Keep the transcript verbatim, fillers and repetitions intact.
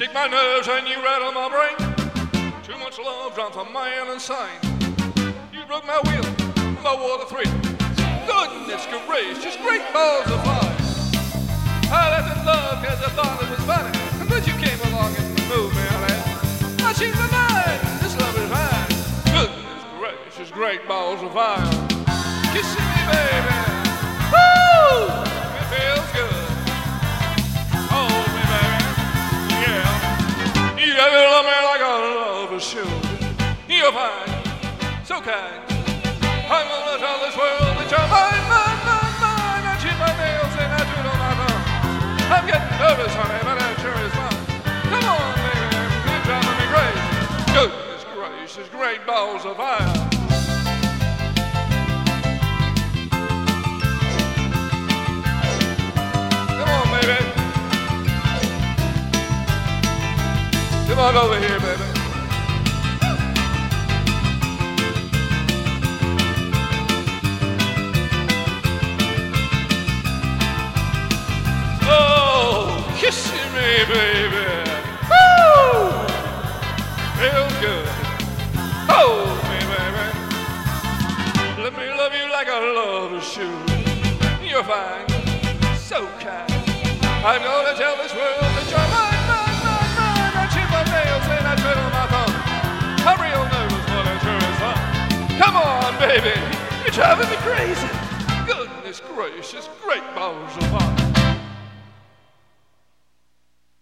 shake my nerves and you rattle my brain. Too much love drawn from my inner insane. You broke my will, my water thrill. Goodness gracious, great balls of fire. I left in love because I thought it was funny, but you came along and moved me on that. I changed my mind, this love is mine. Goodness gracious, great balls of fire. Kissing me, baby. Woo! It feels good. Hold me, baby. Yeah. You gotta love me like I love a shoe. You're fine, so kind. I'm gonna tell this world that you're mine, mine, mine, mine. I cheat my nails and I do it on my tongue. I'm getting nervous, honey, but that sure is fun. Come on, baby, you're driving me crazy. Goodness gracious, great balls of fire. Come on, baby. Come on over here, baby. Kissing me, baby. Woo! Feels good. Hold me, baby. Let me love you like I love a shoe. You're fine, so kind. I'm gonna tell this world that you're mine, mine, mine, mine. I cheat my nails and I twiddle my thumb. I'm real nervous, but it sure is fun. Come on, baby. You're driving me crazy. Goodness gracious, great balls of fire.